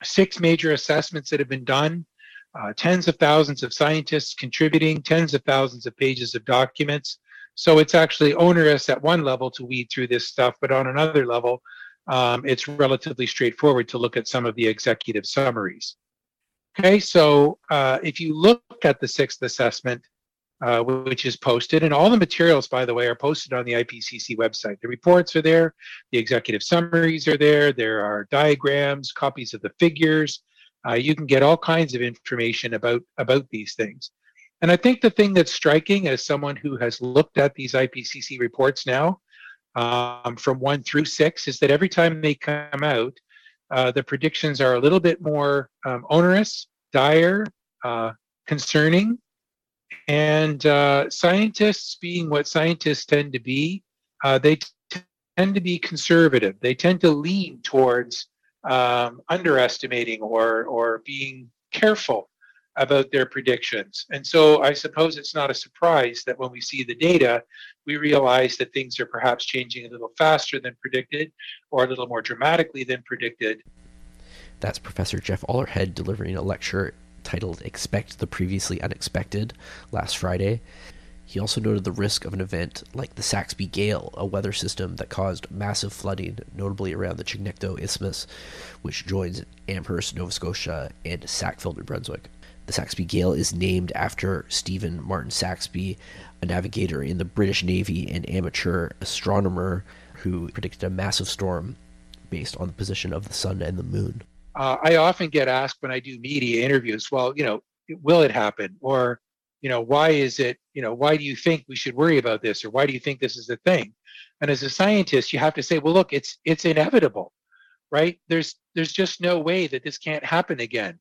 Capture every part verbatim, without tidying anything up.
six major assessments that have been done, uh, tens of thousands of scientists contributing, tens of thousands of pages of documents. So it's actually onerous at one level to weed through this stuff, but on another level, um, it's relatively straightforward to look at some of the executive summaries. Okay, so uh, if you look at the sixth assessment, uh, which is posted, and all the materials, by the way, are posted on the I P C C website. The reports are there, the executive summaries are there, there are diagrams, copies of the figures. Uh, you can get all kinds of information about, about these things. And I think the thing that's striking as someone who has looked at these I P C C reports now, um, from one through six, is that every time they come out, uh, the predictions are a little bit more um, onerous, dire, uh, concerning. And uh, scientists, being what scientists tend to be, uh, they t- tend to be conservative. They tend to lean towards um, underestimating or or being careful about their predictions. And so I suppose it's not a surprise that when we see the data, we realize that things are perhaps changing a little faster than predicted or a little more dramatically than predicted. That's Professor Jeff Ollerhead delivering a lecture titled Expect the Previously Unexpected last Friday. He also noted the risk of an event like the Saxby Gale, a weather system that caused massive flooding, notably around the Chignecto Isthmus, which joins Amherst, Nova Scotia, and Sackville, New Brunswick. The Saxby Gale is named after Stephen Martin Saxby, a navigator in the British Navy and amateur astronomer who predicted a massive storm based on the position of the sun and the moon. Uh, I often get asked when I do media interviews, well, you know, will it happen? Or, you know, why is it, you know, why do you think we should worry about this? Or why do you think this is a thing? And as a scientist, you have to say, well, look, it's it's inevitable, right? There's there's just no way that this can't happen again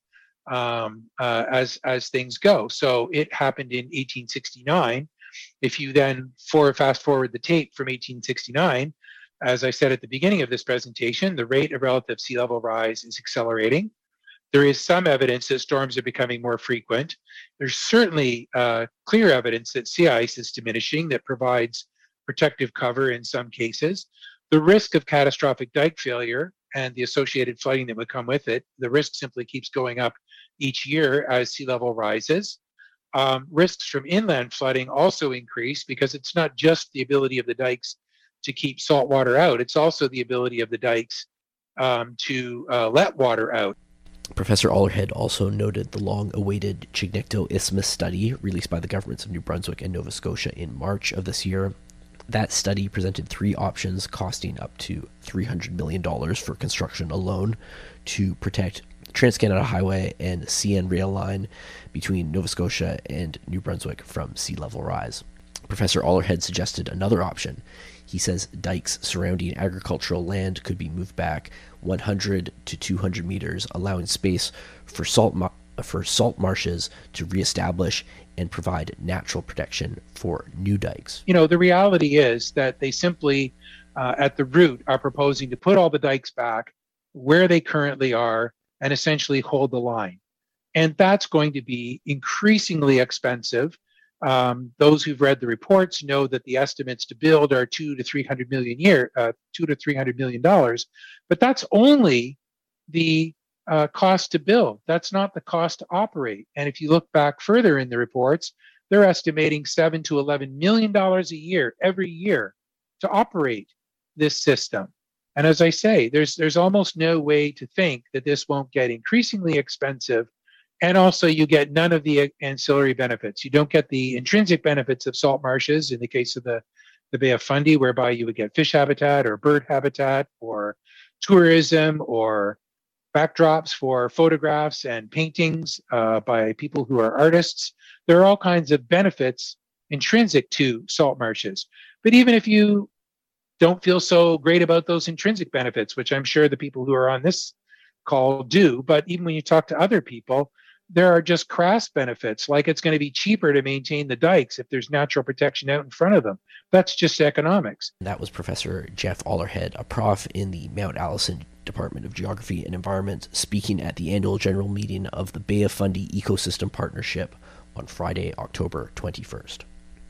um, uh, as as things go. So it happened in eighteen sixty-nine. If you then for fast forward the tape from eighteen sixty-nine, as I said at the beginning of this presentation, the rate of relative sea level rise is accelerating. There is some evidence that storms are becoming more frequent. There's certainly uh, clear evidence that sea ice is diminishing that provides protective cover in some cases. The risk of catastrophic dike failure and the associated flooding that would come with it, the risk simply keeps going up each year as sea level rises. Um, risks from inland flooding also increase because it's not just the ability of the dikes to keep salt water out, it's also the ability of the dikes um, to uh, let water out. Professor Ollerhead also noted the long-awaited Chignecto Isthmus study released by the governments of New Brunswick and Nova Scotia in March of this year. That study presented three options costing up to three hundred million dollars for construction alone to protect Trans-Canada Highway and C N rail line between Nova Scotia and New Brunswick from sea level rise. Professor Ollerhead suggested another option. He says dikes surrounding agricultural land could be moved back one hundred to two hundred meters, allowing space for salt ma- for salt marshes to reestablish and provide natural protection for new dikes. You know, the reality is that they simply, uh, at the root, are proposing to put all the dikes back where they currently are and essentially hold the line. And that's going to be increasingly expensive. Um, those who've read the reports know that the estimates to build are two to three hundred million year, uh, two to three hundred million dollars, but that's only the uh, cost to build. That's not the cost to operate. And if you look back further in the reports, they're estimating seven to eleven million dollars a year every year to operate this system. And as I say, there's there's almost no way to think that this won't get increasingly expensive. And also you get none of the ancillary benefits. You don't get the intrinsic benefits of salt marshes in the case of the, the Bay of Fundy, whereby you would get fish habitat or bird habitat or tourism or backdrops for photographs and paintings uh, by people who are artists. There are all kinds of benefits intrinsic to salt marshes. But even if you don't feel so great about those intrinsic benefits, which I'm sure the people who are on this call do, but even when you talk to other people, there are just crass benefits, like it's going to be cheaper to maintain the dikes if there's natural protection out in front of them. That's just economics. That was Professor Jeff Ollerhead, a prof in the Mount Allison Department of Geography and Environment, speaking at the annual general meeting of the Bay of Fundy Ecosystem Partnership on Friday, October twenty-first.